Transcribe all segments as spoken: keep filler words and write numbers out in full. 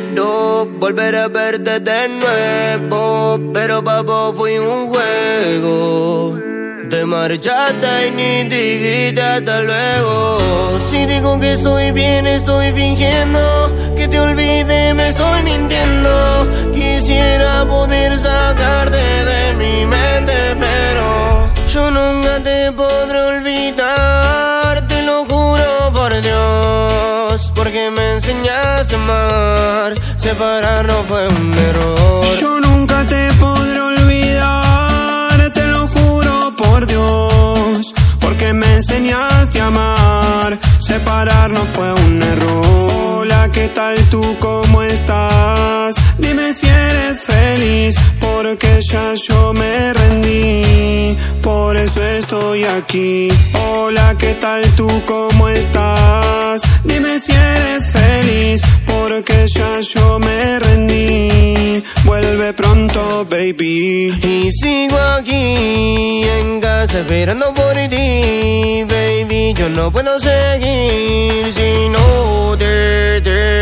quiero volver a verte de nuevo, pero pa' vos fui un juego. Te marchaste y ni dijiste hasta luego. Si digo que estoy bien, estoy fingiendo. Que te olvide, me estoy mintiendo. Quisiera poder sacarte de mi mente, pero yo nunca te podré olvidar. Te lo juro por Dios, porque me enseñaste a amar. Separarnos fue un error. Yo nunca te podré olvidar, te lo juro por Dios, porque me enseñaste a amar. Separarnos fue un error. Hola, ¿qué tal tú? ¿Cómo estás? Dime si eres feliz, porque ya yo me rendí. Por eso estoy aquí. Hola, ¿qué tal tú? ¿Cómo estás? Dime si eres feliz, porque ya yo me rendí. Vuelve pronto, baby. Y sigo aquí en casa esperando por ti, baby. Yo no puedo seguir si no te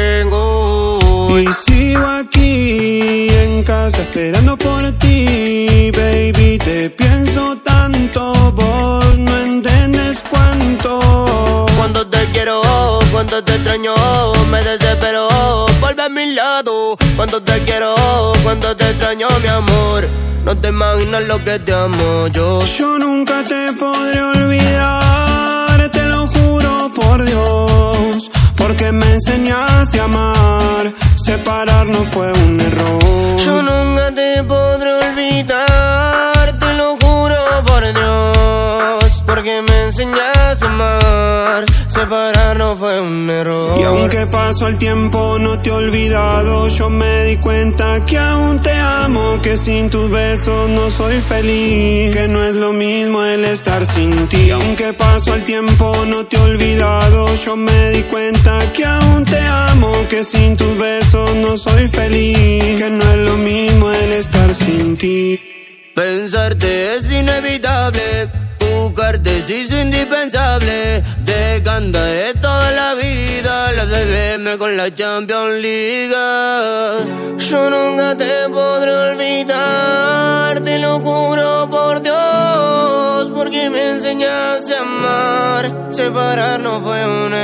tengo. Y sigo aquí en casa esperando por ti, baby. Te pienso tanto, vos no entiendes cuánto. Cuando te quiero, cuando te extraño, me desespero. Vuelve a mi lado. Cuando te quiero, cuando te extraño, mi amor. No te imaginas lo que te amo yo. Yo nunca te podré olvidar, te lo juro por Dios, porque me enseñaste a amar. Separarnos fue un error. Yo nunca te podré olvidar, te lo juro por Dios, porque me enseñaste a amar. Separarnos fue un error. Y aunque pasó el tiempo no te he olvidado. Yo me di cuenta que aún te amo, que sin tus besos no soy feliz, que no es lo mismo el estar sin ti. Y aunque pasó el tiempo no te he olvidado. Yo me di cuenta que aún te amo, que sin tus besos no soy feliz, que no es lo mismo el estar sin ti. Pensarte es inevitable, buscarte se hizo indispensable. Te cantaré toda la vida, la de verme con la Champions League. Yo nunca te podré olvidar, te lo juro por Dios, porque me enseñaste a amar. Separarnos fue un